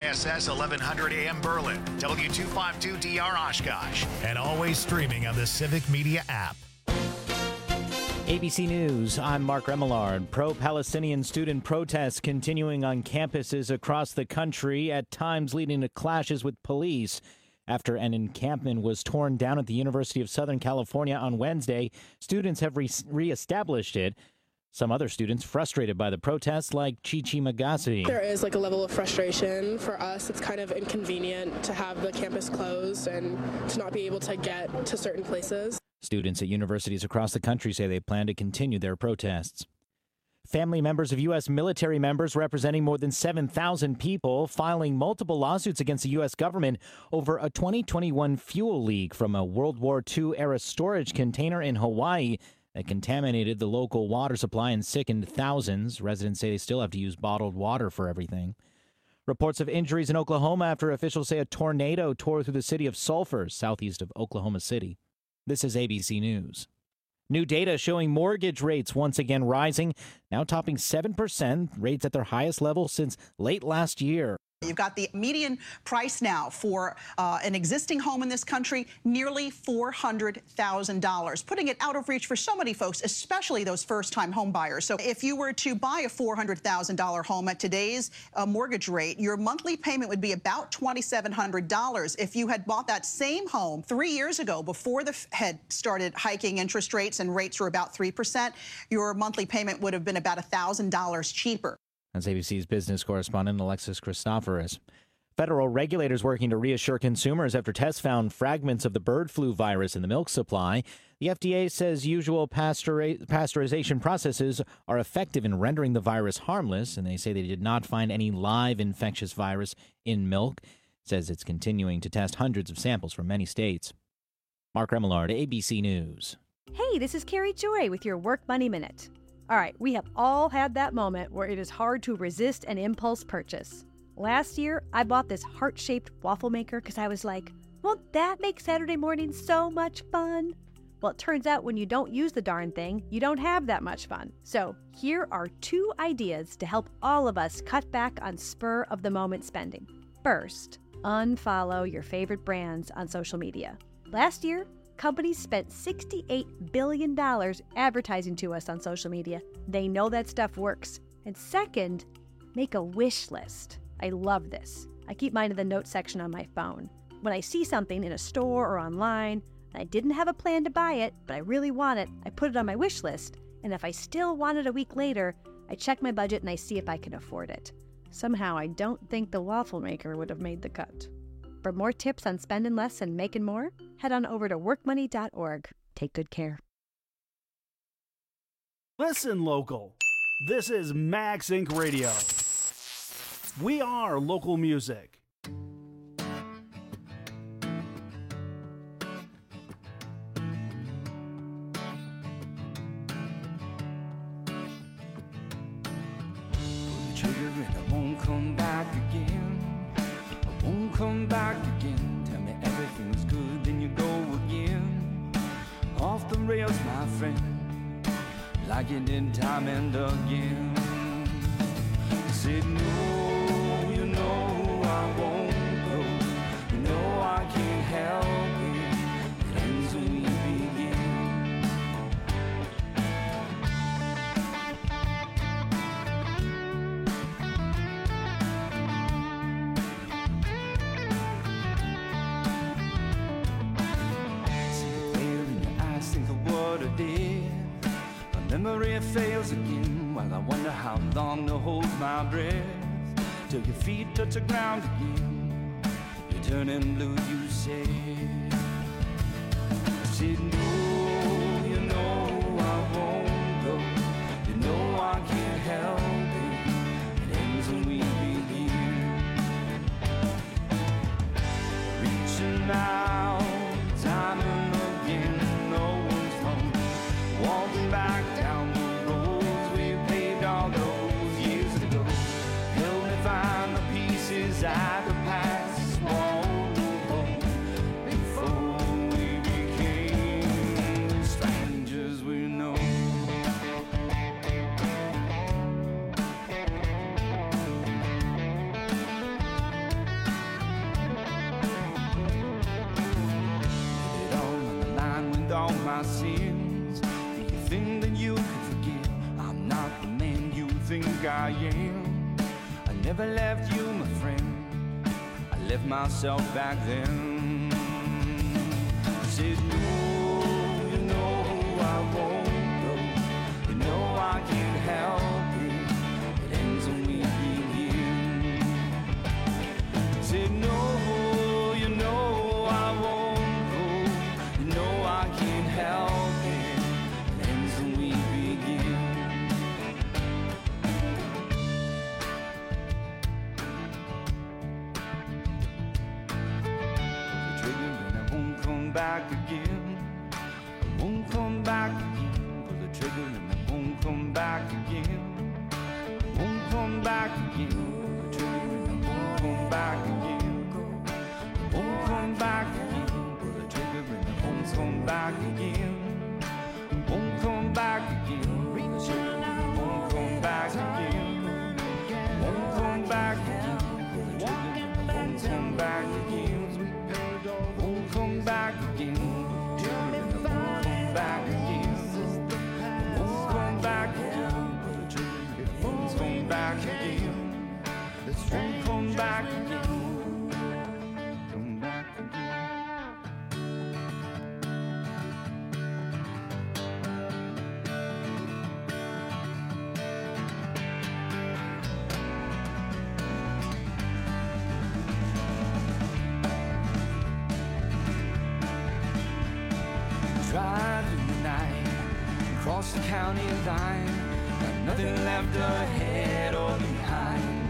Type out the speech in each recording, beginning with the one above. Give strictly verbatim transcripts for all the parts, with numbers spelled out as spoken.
S S eleven hundred A M Berlin, W two fifty-two D R Oshkosh, and always streaming on the Civic Media app. A B C News, I'm Mark Remillard. Pro-Palestinian student protests continuing on campuses across the country, at times leading to clashes with police. After an encampment was torn down at the University of Southern California on Wednesday, students have re- reestablished it. Some other students frustrated by the protests, like Chichi Magasi. There is like a level of frustration. For us, it's kind of inconvenient to have the campus closed and to not be able to get to certain places. Students at universities across the country say they plan to continue their protests. Family members of U S military members representing more than seven thousand people filing multiple lawsuits against the U S government over a twenty twenty-one fuel leak from a World War Two era storage container in Hawaii that contaminated the local water supply and sickened thousands. Residents say they still have to use bottled water for everything. Reports of injuries in Oklahoma after officials say a tornado tore through the city of Sulphur, southeast of Oklahoma City. This is A B C News. New data showing mortgage rates once again rising, now topping seven percent, rates at their highest level since late last year. You've got the median price now for uh, an existing home in this country, nearly four hundred thousand dollars, putting it out of reach for so many folks, especially those first-time home buyers. So if you were to buy a four hundred thousand dollars home at today's uh, mortgage rate, your monthly payment would be about two thousand seven hundred dollars. If you had bought that same home three years ago, before the Fed started hiking interest rates and rates were about three percent, your monthly payment would have been about one thousand dollars cheaper. That's A B C's business correspondent Alexis Christoforous. Federal regulators working to reassure consumers after tests found fragments of the bird flu virus in the milk supply. The F D A says usual pasteur- pasteurization processes are effective in rendering the virus harmless, and they say they did not find any live infectious virus in milk. It says it's continuing to test hundreds of samples from many states. Mark Remillard, A B C News. Hey, this is Carrie Joy with your Work Money Minute. All right, we have all had that moment where it is hard to resist an impulse purchase. Last year, I bought this heart-shaped waffle maker because I was like, won't that make Saturday morning so much fun? Well, it turns out when you don't use the darn thing, you don't have that much fun. So here are two ideas to help all of us cut back on spur-of-the-moment spending. First, unfollow your favorite brands on social media. Last year, companies spent sixty-eight billion dollars advertising to us on social media. They know that stuff works. And second, make a wish list. I love this. I keep mine in the notes section on my phone. When I see something in a store or online, and I didn't have a plan to buy it, but I really want it, I put it on my wish list. And if I still want it a week later, I check my budget and I see if I can afford it. Somehow, I don't think the waffle maker would have made the cut. For more tips on spending less and making more, head on over to work money dot org. Take good care. Listen, local. This is Max Inc Radio. We are local music. Come back again. I won't come back again. Tell me everything's good, then you go again. Off the rails, my friend, like you did time and again. I said no, you know I won't go. You know I can't help it. It ends when you begin. Memory fails again while I wonder how long to hold my breath till your feet touch the ground again. You're turning blue, you say. I said no, you know I won't go. You know I can't help it. It ends when we begin. Reaching out, time and again, no one's home. Walking back down the roads we paved all those years ago. Help me find the pieces I could pass on before we became strangers we know. my sins. Do you think that you can forgive? I'm not the man you think I am. I never left you, my friend. I left myself back then. I said, no, you know I won't go. You know I can't help it. It ends when we begin. I said, no, you know I won't go. You know I can't help it. It ends when we begin. The trigger and I won't come back again. I won't come back again. Pull the trigger and I won't come back again. I won't come back again. Pull the trigger and I won't come back again. I won't come back again. Pull the trigger and I won't come back again. I won't come back again. Pull the trigger and I won't come back again. I won't come back again. Pull the trigger and I won't come back again. I won't come back again. Back again. Won't come back again. Won't come back again. Won't come back again. Come back again. Drive in the night, across the county line, got nothing left ahead or behind.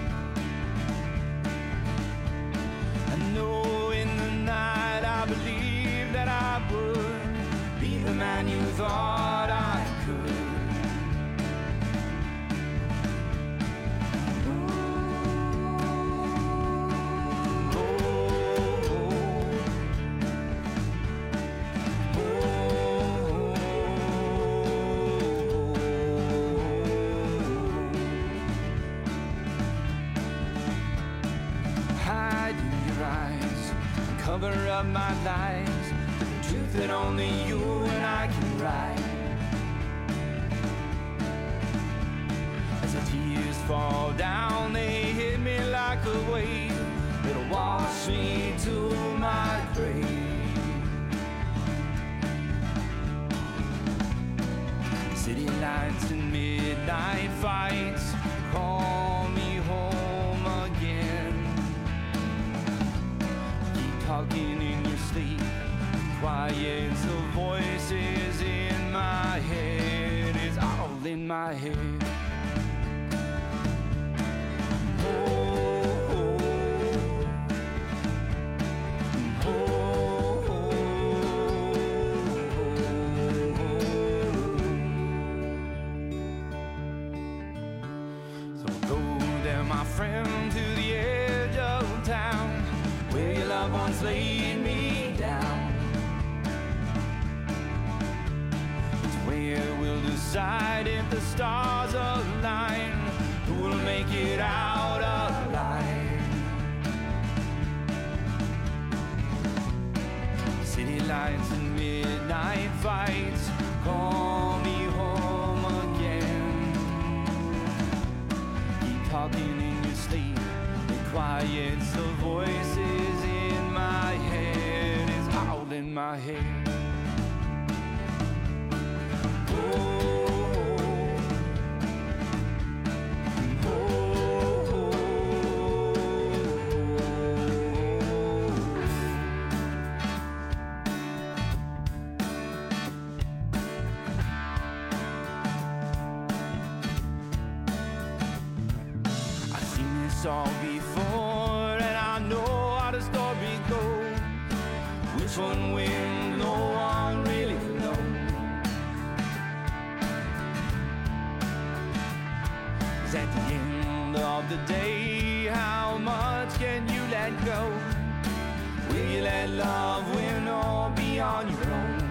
I know in the night I believed that I would be the man you thought I could. Cover up my lies, the truth that only you and I can write. As the tears fall down, they hit me like a wave. It'll wash me to my grave. City lights and midnight fights call me home again. Talking in your sleep, quiets the voices in my head. It's all in my head. Oh, oh, oh, oh, oh. So go there, my friend, to the edge of town, where your loved ones laid me down. It's where we'll decide if the stars align, who will make it out alive. City lights and midnight fights call me home again. Keep talking in your sleep, it quiets the voices in my head. It's all in my head. All before, and I know how the story goes. Which one wins, no one really knows. 'Cause at the end of the day, how much can you let go? Will you let love win or be on your own?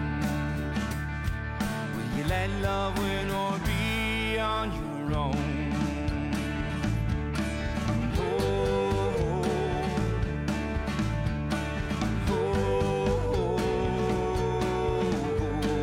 Will you let love win or be on your own? Oh,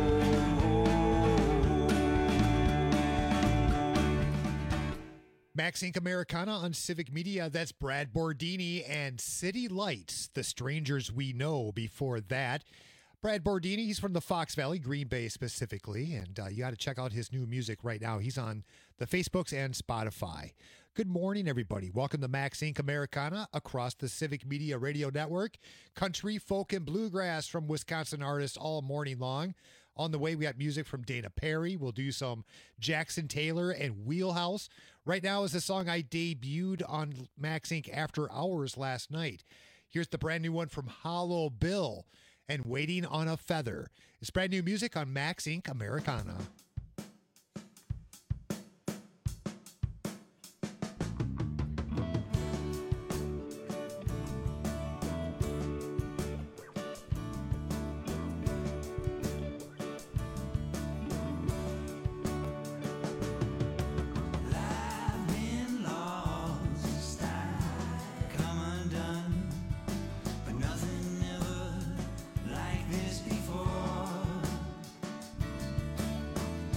Max Inc Americana on Civic Media. That's Brad Bordini and City Lights, The Strangers We Know. Before that, Brad Bordini, he's from the Fox Valley, Green Bay specifically, and uh, you got to check out his new music right now. He's on the Facebooks and Spotify. Good morning, everybody. Welcome to Max Inc Americana across the Civic Media Radio Network. Country, folk, and bluegrass from Wisconsin artists all morning long. On the way, we got music from Dana Perry. We'll do some Jackson Taylor and Wheelhouse. Right now is the song I debuted on Max Inc After Hours last night. Here's the brand new one from Hollow Bill and Waiting on a Feather. It's brand new music on Max Inc Americana. Like this before.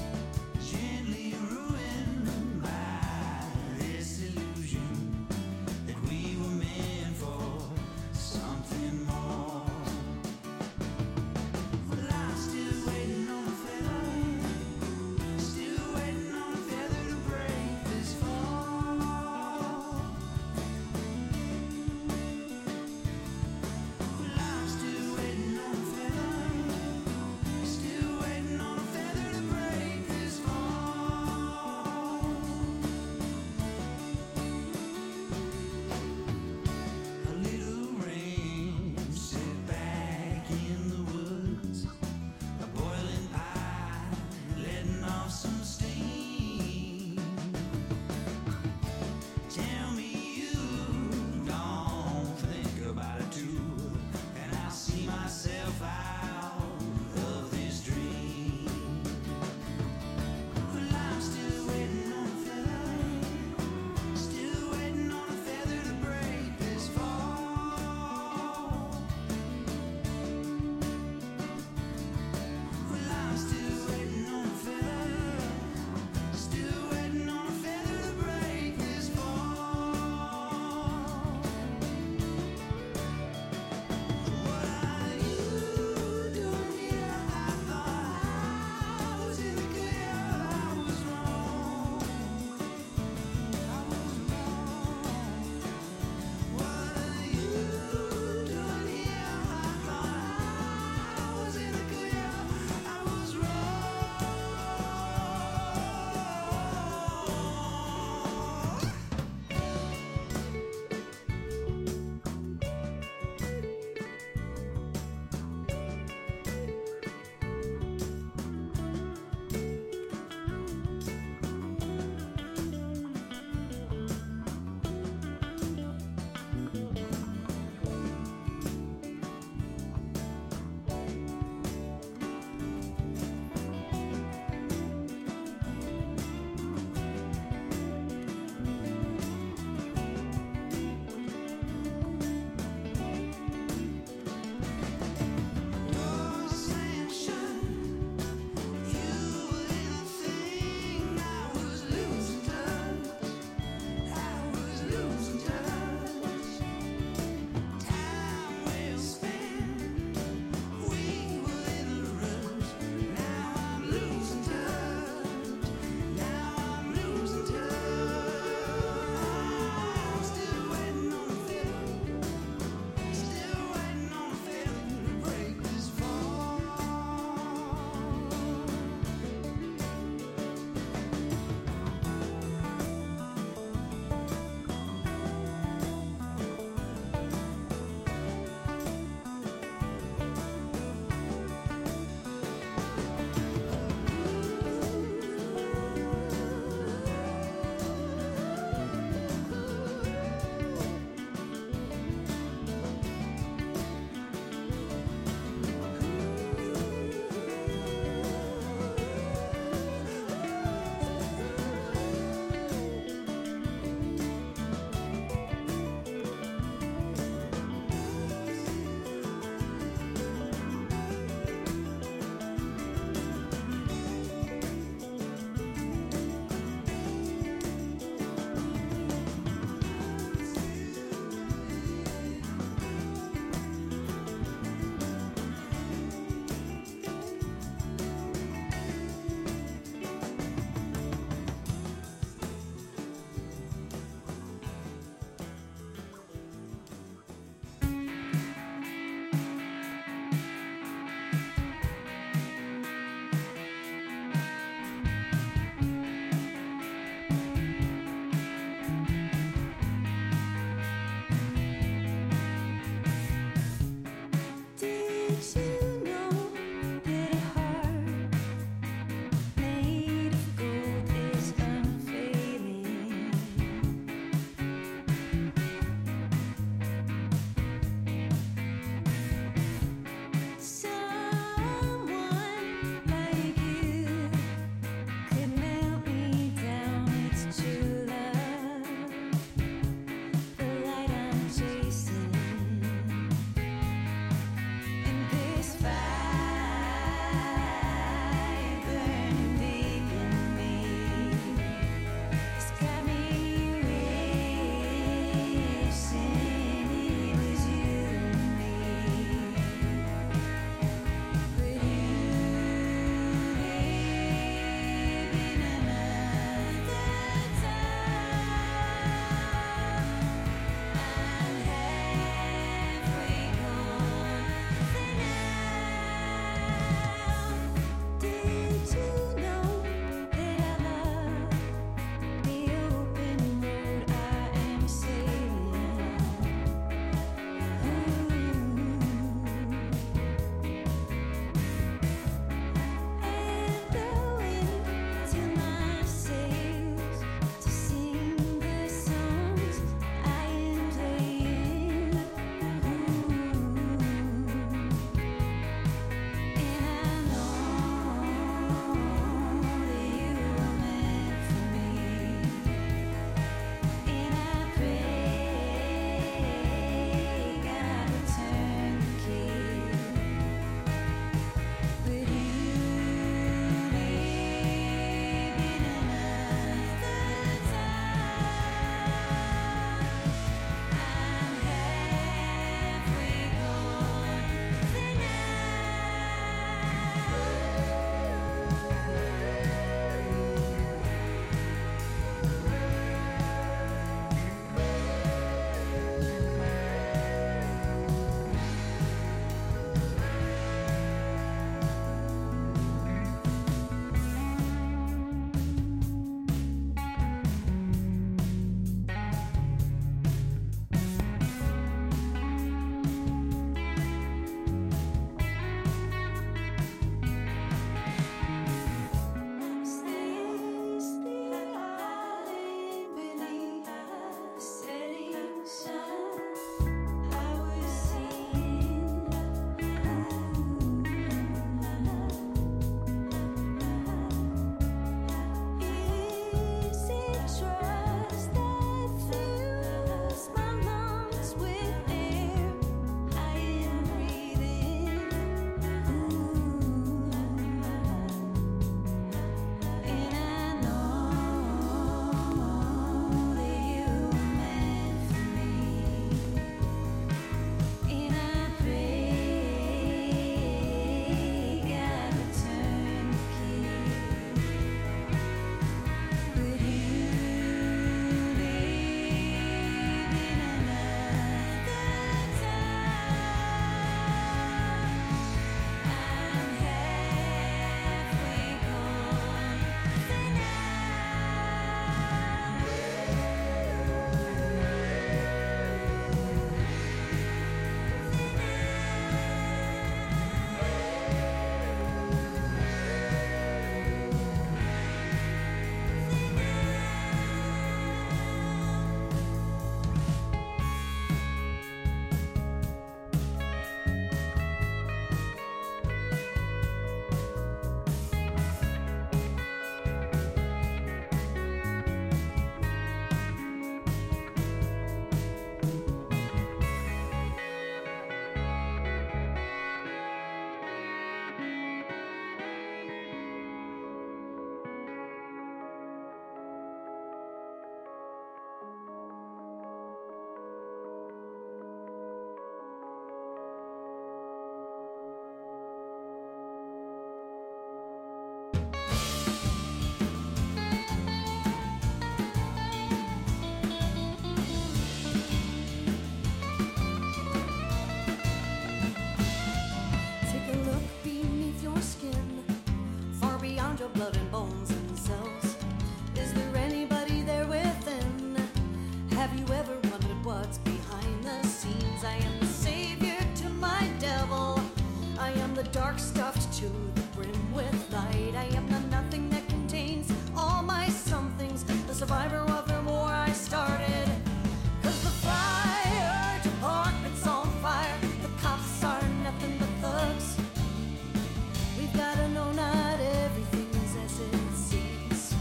dark stuffed to the brim with light. I am the nothing that contains all my somethings, the survivor of the war I started. Cause the fire department's on fire, the cops are nothing but thugs. We've gotta know not everything is as it seems.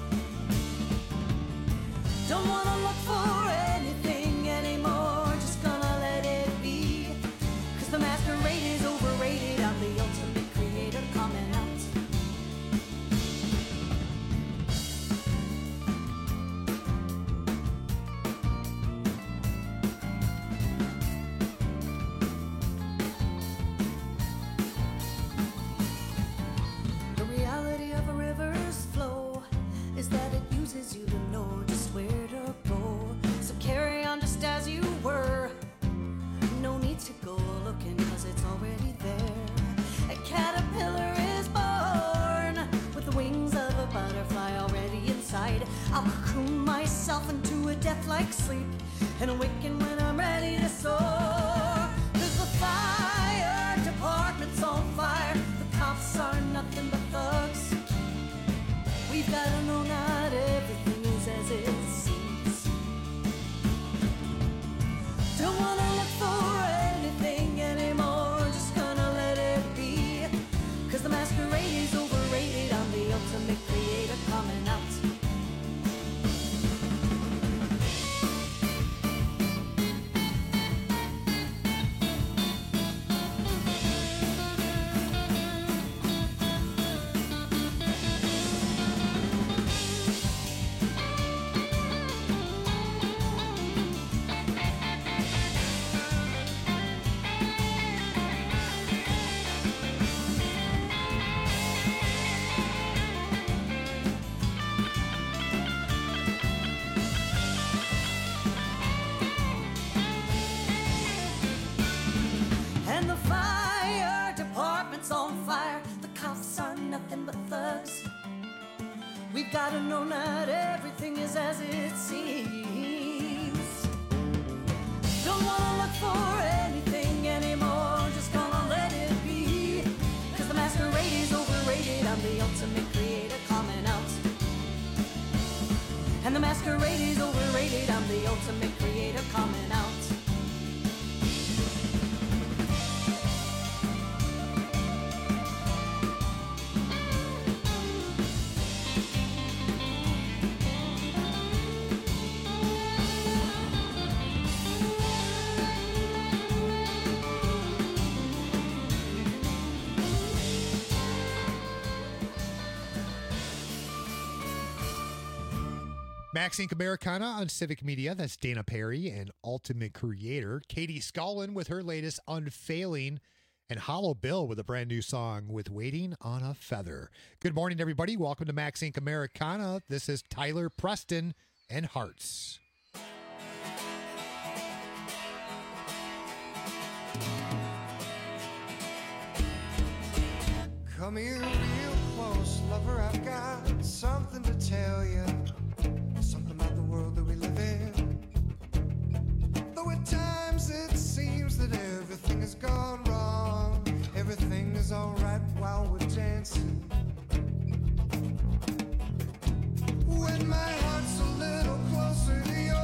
Don't wanna look for anything anymore, just gonna let it be. Cause the masquerade is overrated, I'm the ultimate creator coming out. The reality of a river's flow is that it uses you to know just where to go. So carry on just as you were. No need to go looking cause it's already there. A caterpillar is born with the wings of a butterfly already inside. I'll cocoon myself into a death-like sleep and awaken when I'm ready to soar. Cause the fire department's on fire, the cops are nothing but thugs. We've gotta know not everything is as it seems. Don't wanna look for anything anymore, just gonna let it be. Cause the masquerade is overrated, I'm the ultimate creator coming out. And the fire department's on fire, the cops are nothing but thugs. We've gotta know not everything is as it seems. Don't wanna look for anything anymore, just gonna let it be. Cause the masquerade is overrated, I'm the ultimate creator coming out. And the masquerade is overrated, I'm the ultimate creator coming out. Max Inc. Americana on Civic Media. That's Dana Perry and Ultimate Creator. Katie Scullin with her latest Unfailing, and Hollow Bill with a brand new song with Waiting on a Feather. Good morning, everybody. Welcome to Max Inc. Americana. This is Tyler Preston and Hearts. Come here real close, lover, I've got something to tell you. Something about the world that we live in. Though at times it seems that everything has gone wrong, everything is alright while we're dancing. When my heart's a little closer to yours.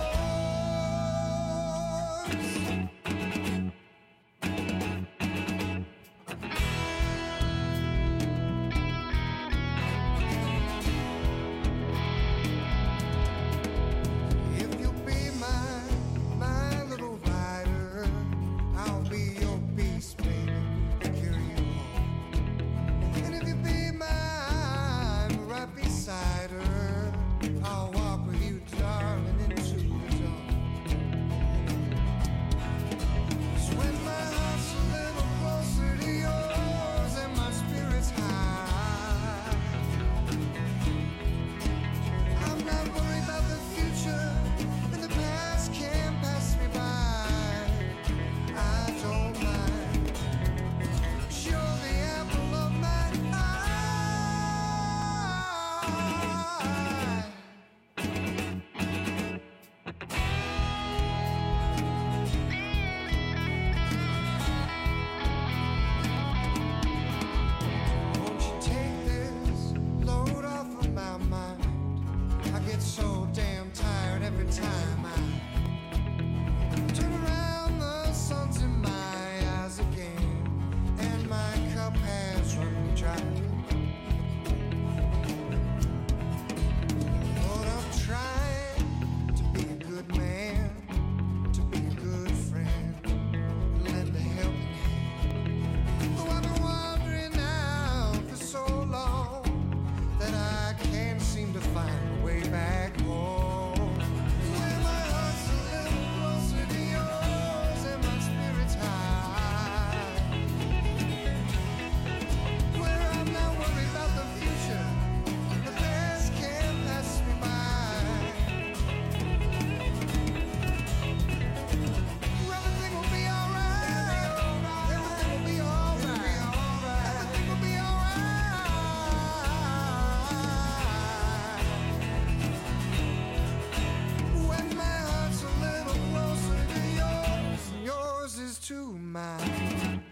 mine.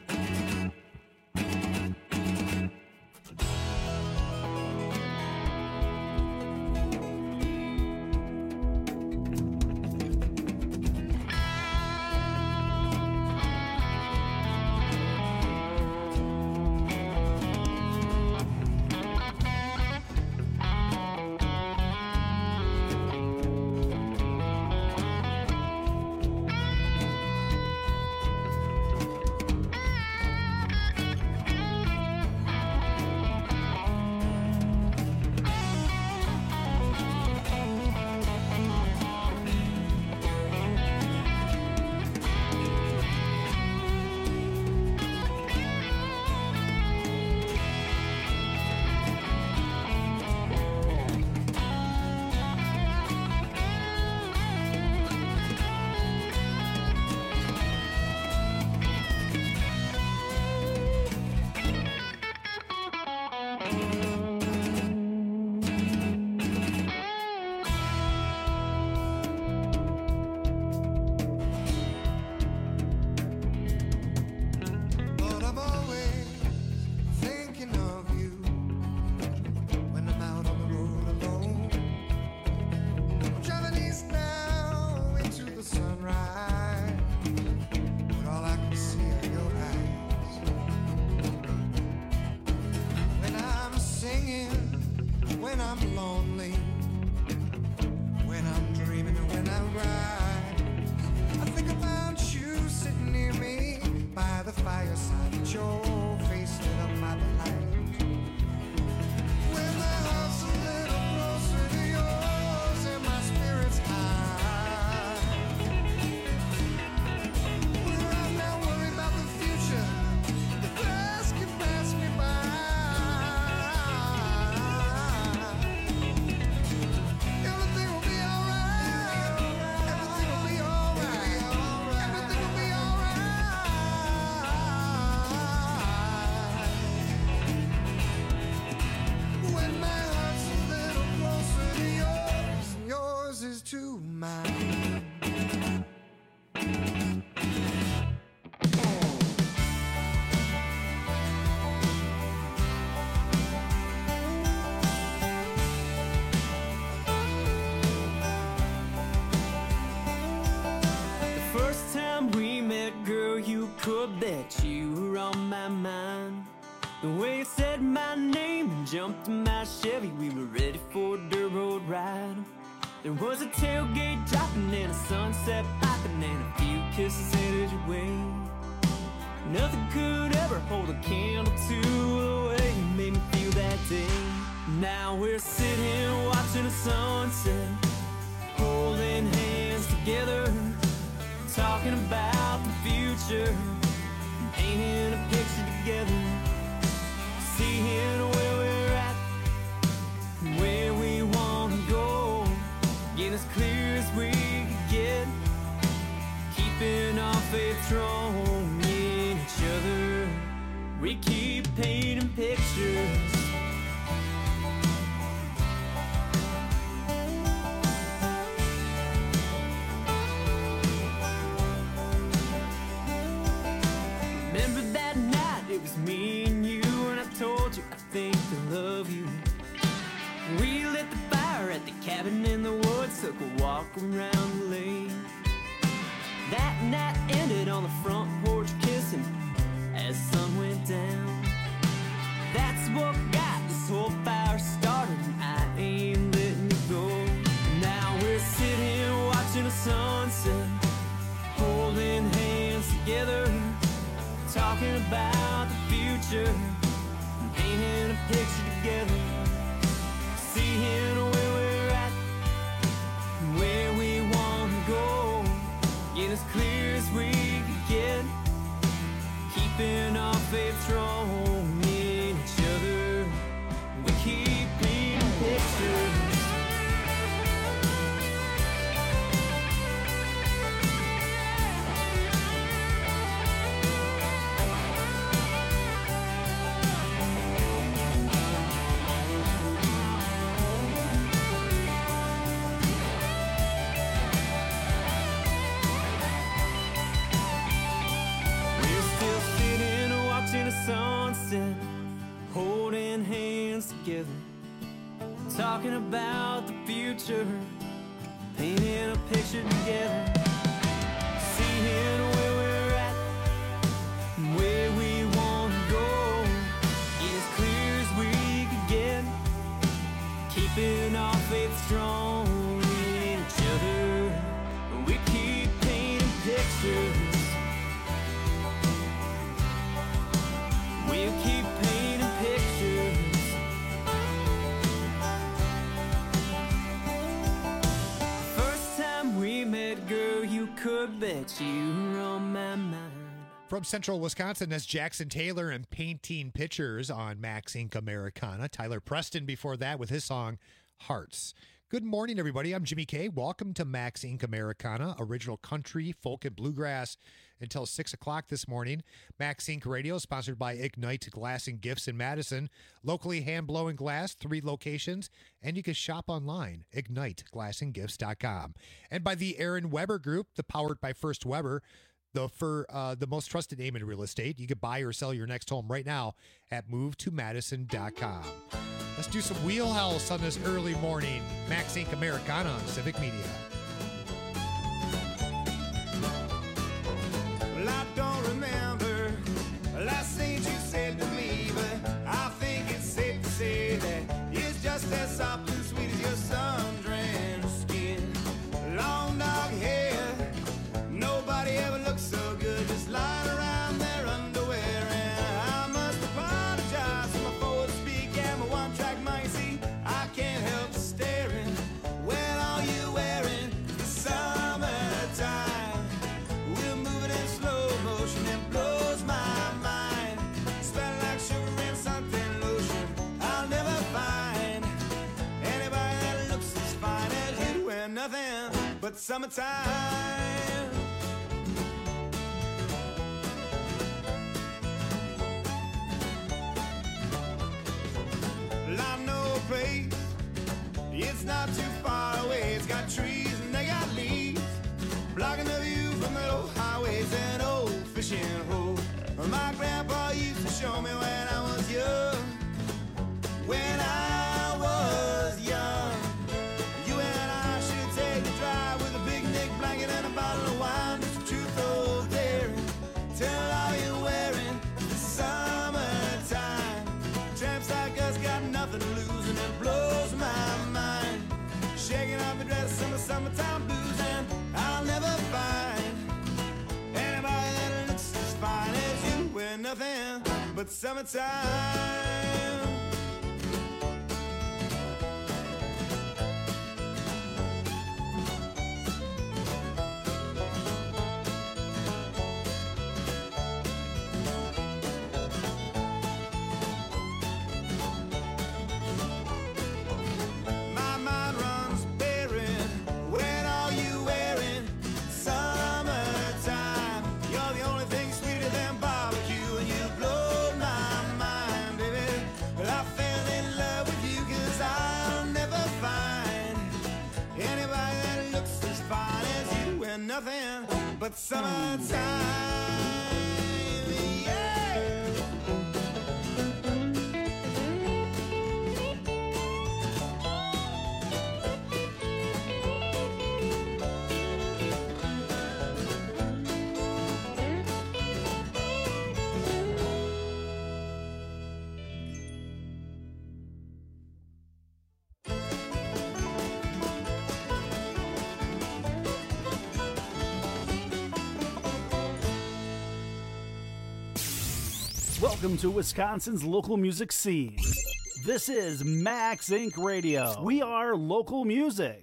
Could bet you were on my mind. The way you said my name and jumped in my Chevy, we were ready for a dirt road ride. There was a tailgate dropping and a sunset popping and a few kisses headed your way. Nothing could ever hold a candle to the way you made me feel that day. Now we're sitting watching the sunset, holding hands together, talking about the future, painting a picture together, seeing where we're at, where we want to go, getting as clear as we can get, keeping our faith strong in each other. We keep painting pictures. It was me and you, and I told you I think I love you. We lit the fire at the cabin in the woods, took a walk around the lake. That night ended on the front porch kissing as the sun went down. That's what got this whole fire started, and I ain't letting it go. Now we're sitting watching the sunset, holding hands together, talking about the future, painting a picture together, seeing where we're at, where we want to go, getting as clear as we can get, keeping our faith strong in each other. We keep painting pictures. talking about the future, painting a picture together, seeing where we're at, where we want to go, as clear as we could get, keeping our faith strong in each other. We keep painting pictures. We'll keep painting pictures. First time we met, girl, you could bet you were on my mind. From Central Wisconsin, that's Jackson Taylor and Painting Pictures on Max Inc Americana. Tyler Preston before that with his song Hearts. Good morning, everybody. I'm Jimmy K. Welcome to Max Inc Americana, original country, folk, and bluegrass until six o'clock this morning. Max Inc Radio, sponsored by Ignite Glass and Gifts in Madison. Locally hand-blowing glass, three locations, and you can shop online, ignite glass and gifts dot com. And by the Aaron Weber Group, the powered by First Weber, the for uh, the most trusted name in real estate. You can buy or sell your next home right now at move to madison dot com. Let's do some wheelhouse on this early morning. Max Inc Americana on Civic Media. Well, I don't remember the last thing you said to me, but I think it's safe to say that it's just as soft and sweet as your sun-drenched skin. Long dark hair, nobody ever looks so good, just lying around their underwear. And I must apologize for my forward speak and my one-track mind. See, I can't help staring. When are you wearing the summertime? We're moving in slow motion, it blows my mind. Smelling like sugar and something lotion. I'll never find anybody that looks as fine as you, and nothing but summertime. Well, I know a place, it's not too far away. It's got trees and they got leaves, blocking the view from the old highways and old fishing holes. My grandpa used to show me when I was young. When I was young, you and I should take a drive with a big Nick blanket and a bottle of wine. Just the truth, old dear. Tell all you're wearing the summertime. Tramps like us got nothing to lose, and it blows my mind. Shaking off the dress, summer, summertime blues, and I'll never find anybody that looks as fine as you. We're nothing but summertime. My mind runs barren. When are you wearing summertime? You're the only thing sweeter than barbecue, and you blow my mind, baby. Well, I fell in love with you, cause I'll never find anybody that looks as fine as you, and nothing but summertime. Yeah. Welcome to Wisconsin's local music scene. This is Max Inc Radio. We are local music.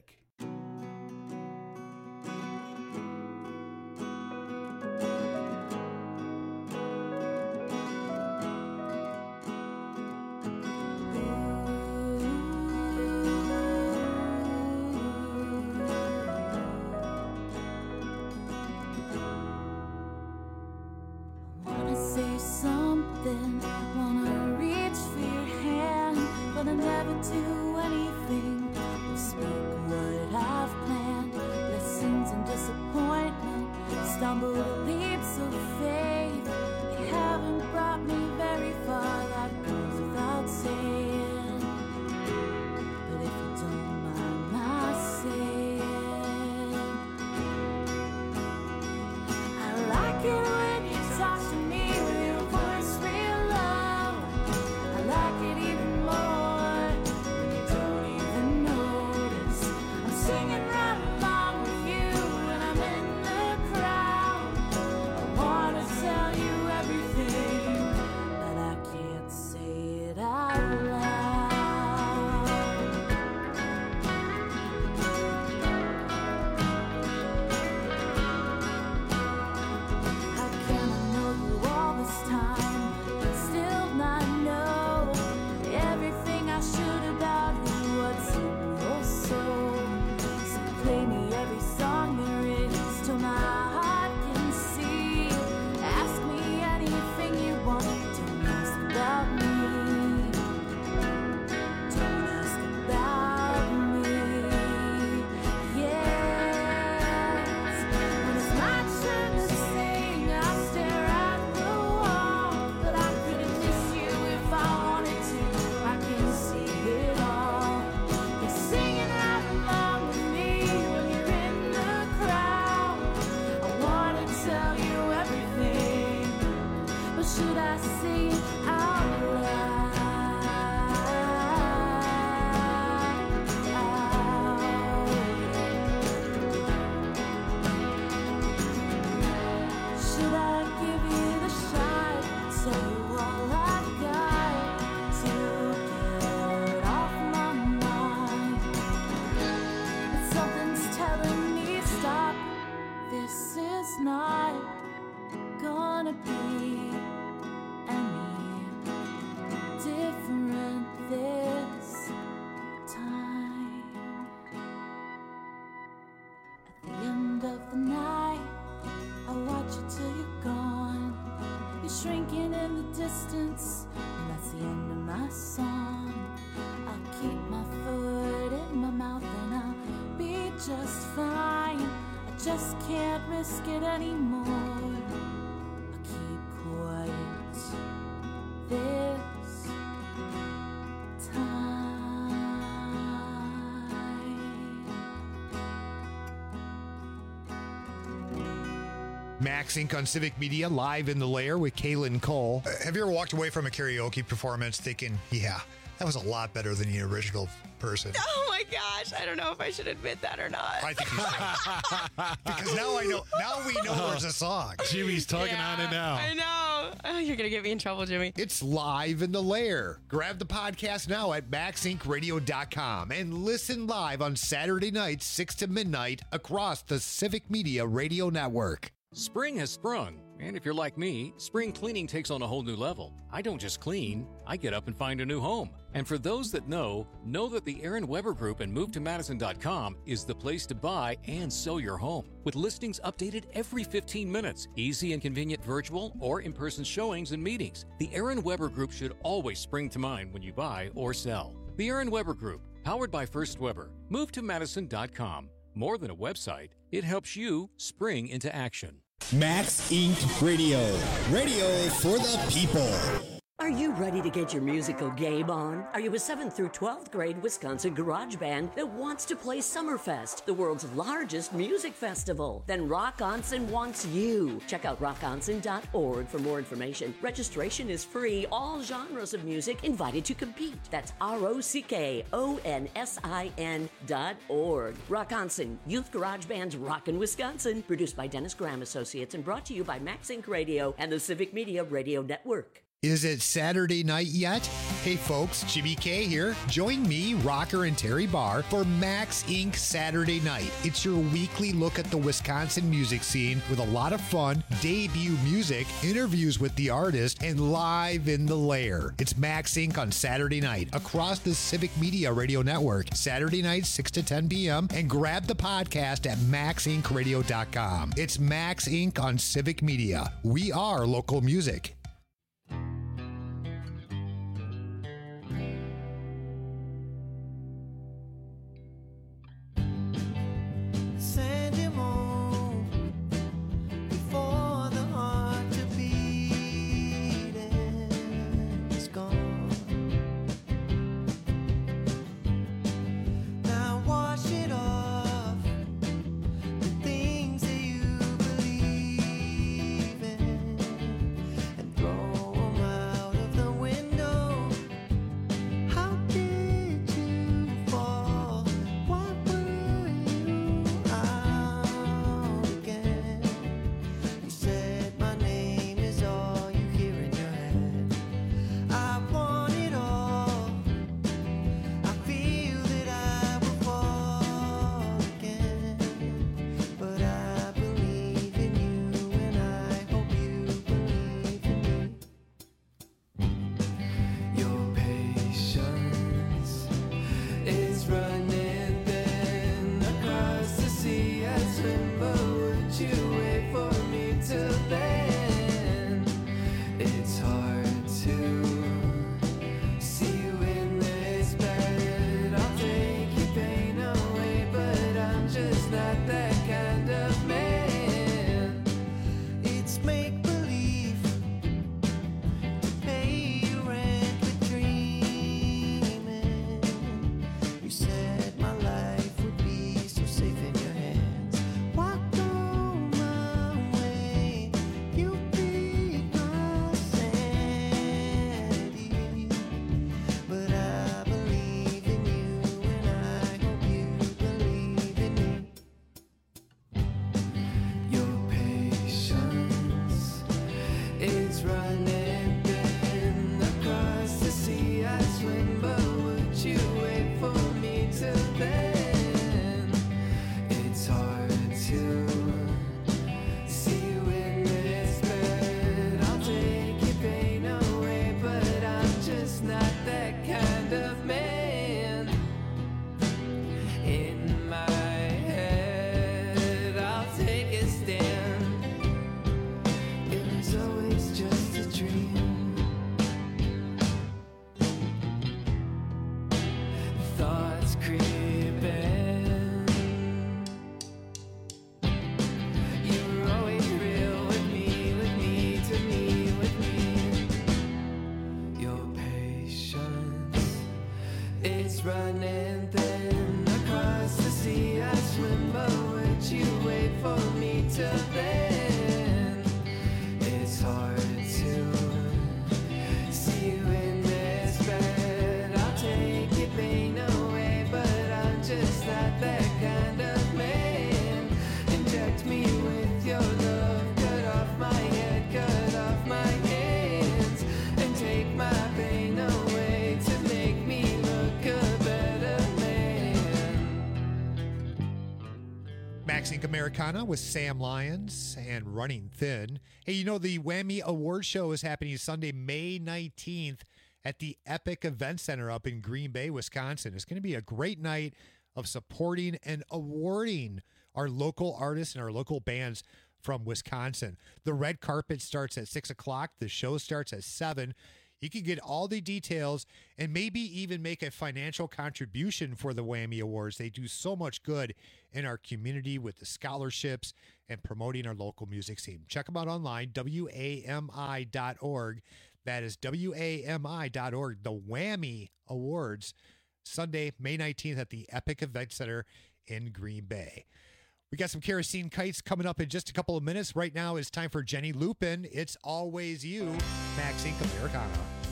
Wanna say something, wanna reach for your hand, but I never do anything but speak what I've planned. Lessons and disappointment, stumbled leaps of faith. They haven't brought me very far, that goes without saying. But if you gonna be any different this time. At the end of the night, I watch you till you're gone. You're shrinking in the distance, and that's the end of my song. I'll keep my foot in my mouth and I'll be just fine. I just can't risk it anymore. I'll keep quiet this time. Max Incorporated on Civic Media, live in the lair with Kaylin Cole. Uh, have you ever walked away from a karaoke performance thinking, yeah, that was a lot better than the original person? Oh my gosh, I don't know if I should admit that or not. I think you should. Because now I know. Now we know there's a song. Jimmy's tugging Yeah, on it now. I know. Oh, you're going to get me in trouble, Jimmy. It's live in the lair. Grab the podcast now at max inc radio dot com and listen live on Saturday nights, six to midnight, across the Civic Media Radio Network. Spring has sprung, and if you're like me, spring cleaning takes on a whole new level. I don't just clean, I get up and find a new home. And for those that know, know that the Aaron Weber Group and move to madison dot com is the place to buy and sell your home. With listings updated every fifteen minutes, easy and convenient virtual or in-person showings and meetings, the Aaron Weber Group should always spring to mind when you buy or sell. The Aaron Weber Group, powered by First Weber, move to madison dot com. More than a website, it helps you spring into action. Max Incorporated. Radio. Radio for the people. Are you ready to get your musical game on? Are you a seventh through twelfth grade Wisconsin garage band that wants to play Summerfest, the world's largest music festival? Then Rock Onsen wants you. Check out rock onsen dot org for more information. Registration is free. All genres of music invited to compete. That's R O C K O N S I N dot org. Rock Onsen, Youth Garage Band's Rockin' Wisconsin. Produced by Dennis Graham Associates and brought to you by Max Incorporated Radio and the Civic Media Radio Network. Is it Saturday night yet? Hey folks, Jimmy K here. Join me, Rocker, and Terry Barr for Max Incorporated Saturday Night. It's your weekly look at the Wisconsin music scene with a lot of fun, debut music, interviews with the artist, and live in the lair. It's Max Incorporated on Saturday night across the Civic Media Radio Network. Saturday night, six to ten p.m. And grab the podcast at max inc radio dot com. It's Max Incorporated on Civic Media. We are local music. Send him home before the heart to beat is gone. Now wash it off, the things that you believe in, and throw them out of the window. How did you fall? What were you out again? You said my name is all you hear in your head. I want it all. I feel that I will fall again, but I believe in you and I hope you believe in me. Your patience is running thin across the sea. I swim, but would you wait for me till then? It's hard to see you in this bed. I'll take your pain away, but I'm just not that kind of man. It's make believe to pay your rent with dreaming. You said my life would be so safe in your hands. Walked on my way, you beat my sanity. But I believe in you and I hope you believe in me. Your patience is running thin across the sea. I swim, but would you wait for me till then? It's hard to see you in this bed always just a dream. Thoughts creeping. You were always real with me, with me, to me, with me. Your patience, it's running thin across the sea. I swim, but would you wait for me to bend? It's hard to see you in this bed. I'll take your pain away, but I'm just not that kind of man. Inject me with your love, cut off my head, cut off my hands, and take my pain away to make me look a better man. Max Inc. Americana with Sam Lyons and Running Thin. Hey, you know, the Whammy Award Show is happening Sunday, May nineteenth at the Epic Event Center up in Green Bay, Wisconsin. It's going to be a great night of supporting and awarding our local artists and our local bands from Wisconsin. The red carpet starts at six o'clock. The show starts at seven. You can get all the details and maybe even make a financial contribution for the Whammy Awards. They do so much good in our community with the scholarships and promoting our local music scene. Check them out online, W A M I dot org. That is W A M I dot org. The Whammy Awards, Sunday, May nineteenth at the Epic Event Center in Green Bay. We got some Kerosene Kites coming up in just a couple of minutes. Right now it's time for Jenny Lupin. It's Always You, Max Inc. Americana.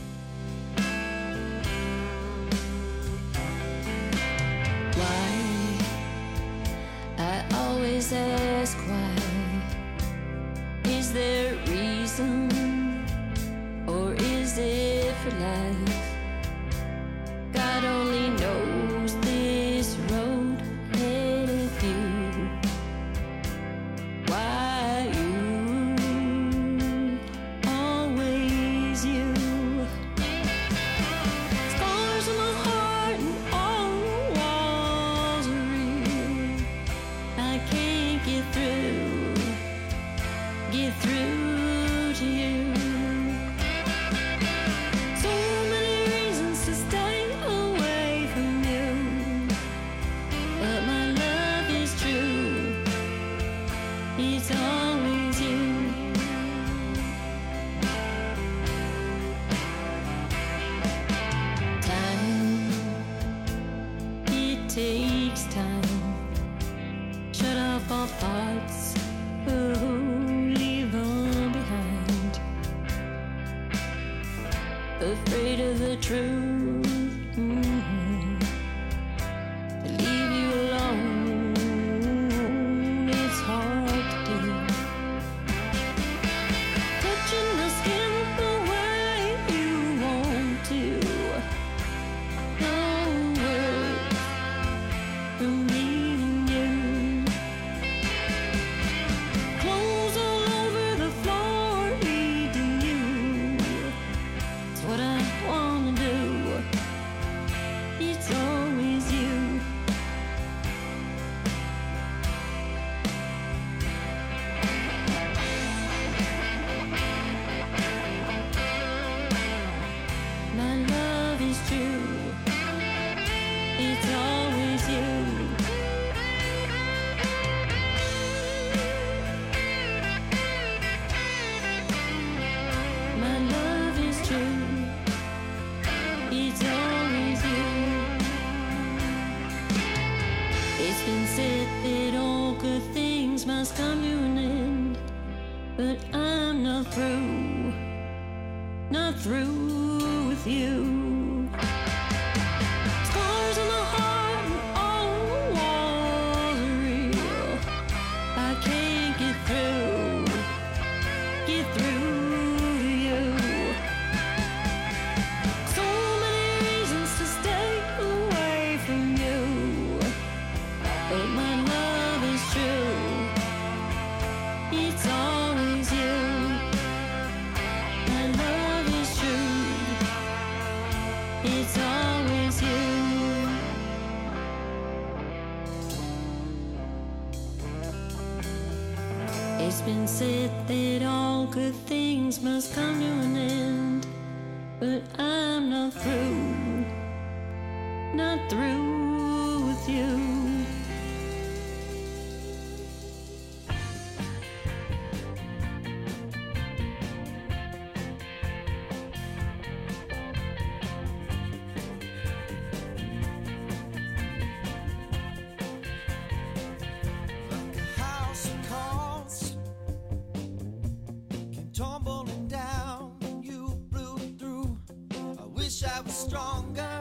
Why? I always ask why. Is there a reason? Or is it for life? God only knows this road ahead of you. Why you, always you. Scars on my heart and all the walls are real. I can't get through, get through to you. So many reasons to stay away from you, but my love is true. It's always you. Time, it takes time. Shut off all thoughts, oh, leave them behind. Afraid of the truth, mm-hmm. To leave you alone, it's hard to do. Touching the skin the way you want to. No words from me and you. Clothes all over the floor, leading you. It's what I wanna do. It's always you. My love is true. It's always you. My love is true. It's always you. It's been said that all good things must come to an end, but I'm not through, not through with you. Scars on my heart and all the walls are real. I can't get through, get through to you. So many reasons to stay away from you, but my love is true. It's always you. My love is true. things must come to an end, but I'm not through, not through with you. Tumbling down, you blew through. I wish I was stronger.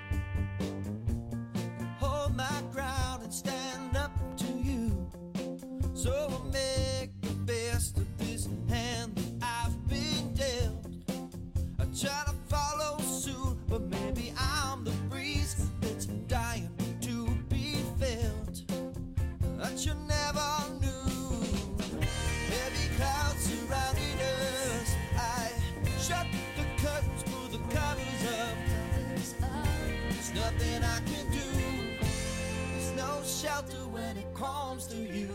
Hold my ground and stand up to you. So I'll make the best of this hand that I've been dealt. I try to follow suit, but maybe I'm the breeze that's dying to be felt. That you never knew. Heavy clouds surrounding us. I shut the curtains, pull the covers up. There's nothing I can do. There's no shelter when it comes to you.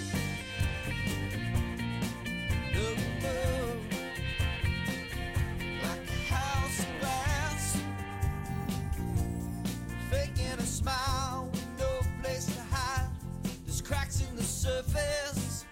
No, no. Like a house of glass, faking a smile with no place to hide. There's cracks in the surface,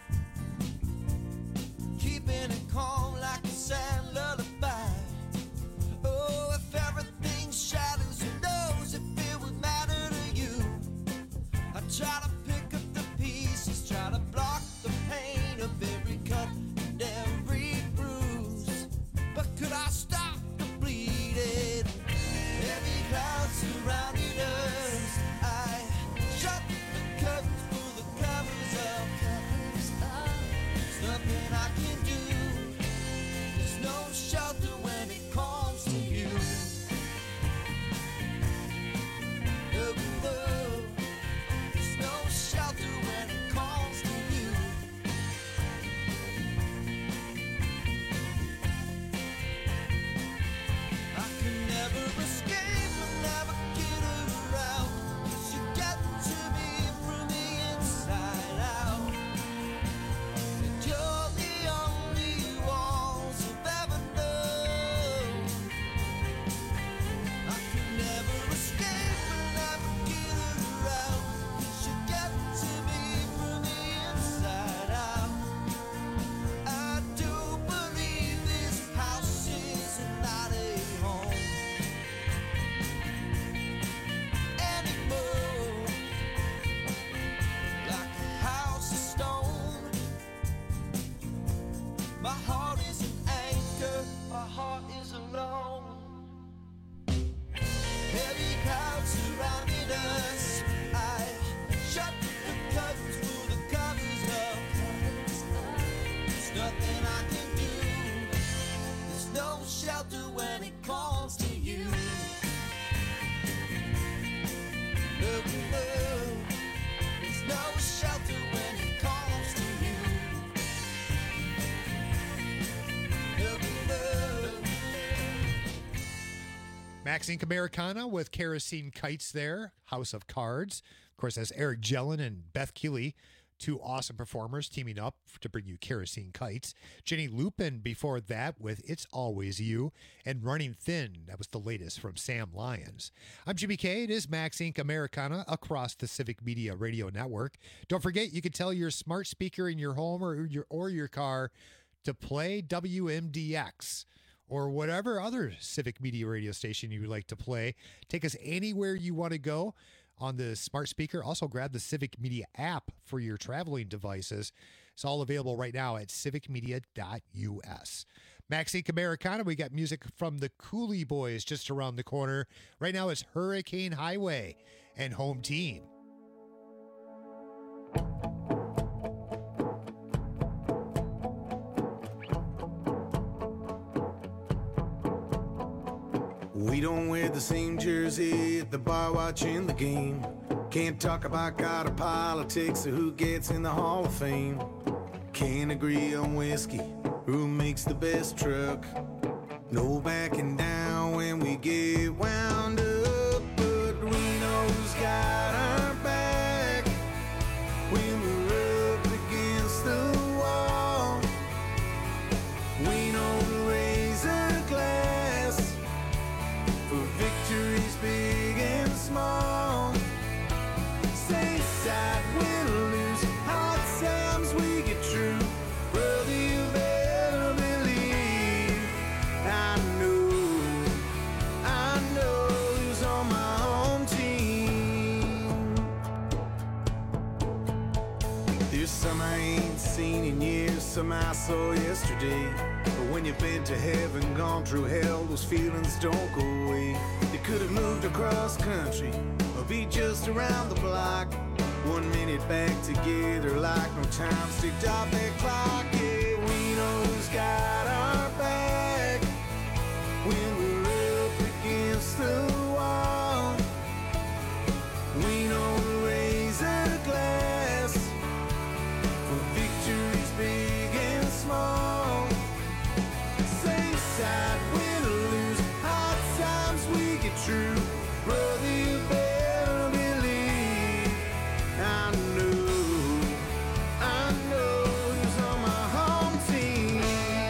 keeping it calm like a sad lullaby. Oh, if everything shatters, who knows if it would matter to you? I try to pick up the pieces, try to block the pain of every cut and every bruise. But could I stop the bleeding? Heavy clouds surrounding us. I shut the curtains, pull the covers up. There's nothing I can do. There's no shelter when it comes to you. No, no. There's no shelter when it comes to you. I can never escape and never get around. 'Cause you get to me from the inside out. And you're the only walls I've ever known. I can never escape and never get around. 'Cause you get to me from the inside out. I do believe this house is not a home anymore. Like a house of stone, my heart is an anchor, my heart is alone. Heavy clouds surrounding us. I shut the curtains, pull the covers up. There's nothing I can do. There's no shelter when it comes to you. No, no. There's no shelter when it comes to you. No, no. Max Inc. Americana with Kerosene Kites there. House of Cards. Of course, that's Eric Jellin and Beth Keeley, two awesome performers teaming up to bring you Kerosene Kites. Jenny Lupin before that with It's Always You, and Running Thin. That was the latest from Sam Lyons. I'm Jimmy K. It is Max Inc. Americana across the Civic Media Radio Network. Don't forget, you can tell your smart speaker in your home or your, or your car to play W M D X or whatever other Civic Media radio station you would like to play. Take us anywhere you want to go on the smart speaker. Also grab the Civic Media app for your traveling devices. It's all available right now at civic media dot U S. Max Inc. Americana, we got music from the Cooley Boys just around the corner. Right now it's Hurricane Highway and Home Team. We don't wear the same jersey at the bar watching the game. Can't talk about God or politics or who gets in the Hall of Fame. Can't agree on whiskey, who makes the best truck. No backing down when we get wound up, but we know who's got our back when we're up against the wall. We know some I saw yesterday. But when you've been to heaven, gone through hell, those feelings don't go away. You could have moved across country or be just around the block. One minute back together like no time ticked off that clock. Yeah, we know who's got our back when we're up against the wall. We know who raise a glass for victories big and small. Same side, win or lose, hard times we get through. Brother, you better believe I know, I know who's on my home team.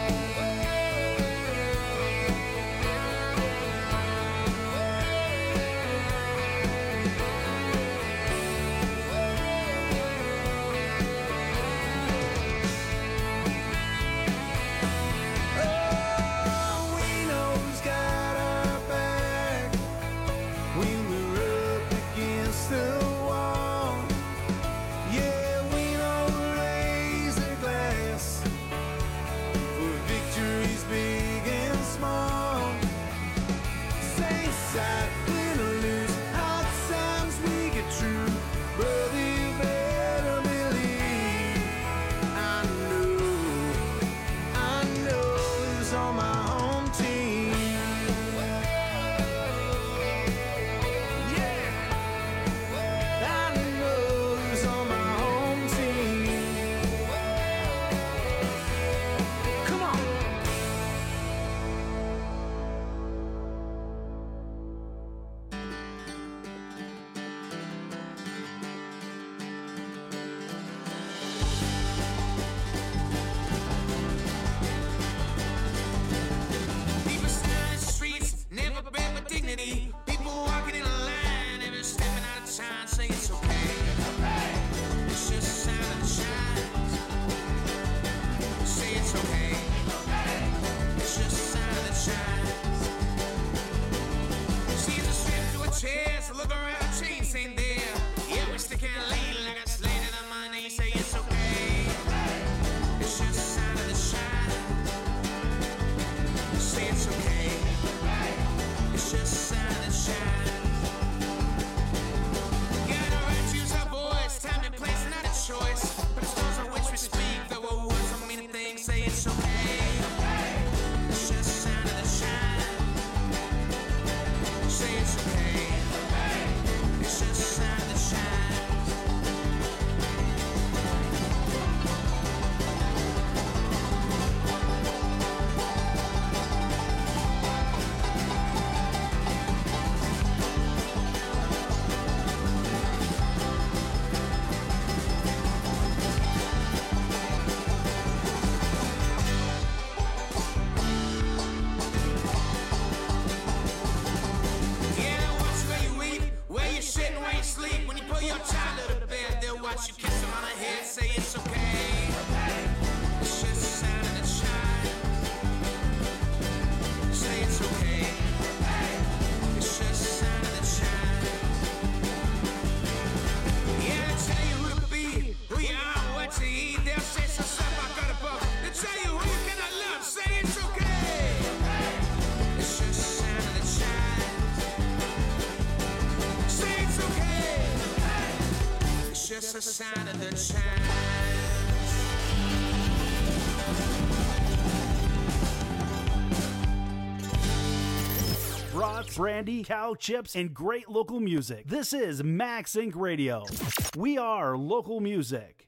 Oh, we know who's got our back when we're up against the wall. Yeah, we know who raise a glass for victories big and small. Same side, win or lose, hard times we get through. Brother, you better believe I know, I know who's on my home team. Yeah, I know who's on my home team. Come on. People standing in the streets, never been with dignity. People walking in a line, never stepping out of time, saying it's okay. It's just a sign of the shines. Say it's okay. It's just a sign of the shines. See the strip to a chair, so look around, chains ain't there. Yeah, we stick and lean like I slated on my knee. Say it's okay. It's just a sign of the shines. Say it's okay. It's just a sign that shines. Got a right to use our voice, time and place, not a choice. But it's those on which we speak, though it was so many things. Say it's okay. It's just a sign of the shine. Say it's okay. It's just a sign that shines. Yeah, watch where you eat, where you sit, and where you sleep. When you put your child to bed, they'll watch you kiss him on the head. Say it's okay. It's just a sign of the shine. Say it's okay. It's just a sign of the shine. Yeah, they tell you who to be, who you are, what to eat. They'll say some stuff I got above. They tell you who you cannot love. Say it's okay. It's just a sign of the shine. Say it's okay. It's just a sign of the shine. Brats, brandy, cow chips, and great local music. This is Max Inc Radio. We are local music.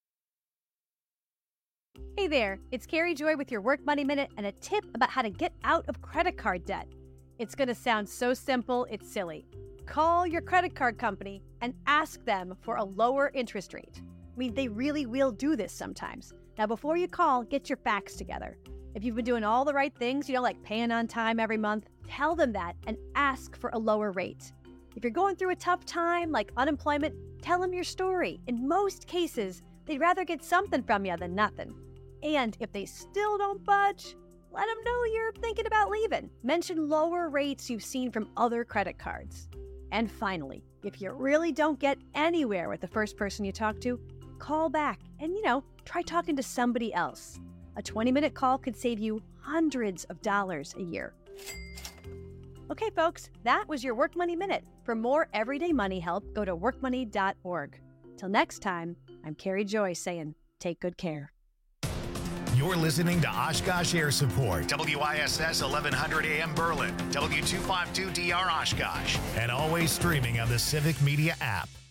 Hey there, it's Carrie Joy with your Work Money Minute and a tip about how to get out of credit card debt. It's going to sound so simple, it's silly. Call your credit card company and ask them for a lower interest rate. I mean, they really will do this sometimes. Now, before you call, get your facts together. If you've been doing all the right things, you know, like paying on time every month, tell them that and ask for a lower rate. If you're going through a tough time, like unemployment, tell them your story. In most cases, they'd rather get something from you than nothing. And if they still don't budge, let them know you're thinking about leaving. Mention lower rates you've seen from other credit cards. And finally, if you really don't get anywhere with the first person you talk to, call back and, you know, try talking to somebody else. A twenty-minute call could save you hundreds of dollars a year. Okay, folks, that was your Work Money Minute. For more everyday money help, go to work money dot org. Till next time, I'm Carrie Joy saying, take good care. You're listening to Oshkosh Air Support, W I S S eleven hundred A M Berlin, W two fifty-two D R Oshkosh, and always streaming on the Civic Media app.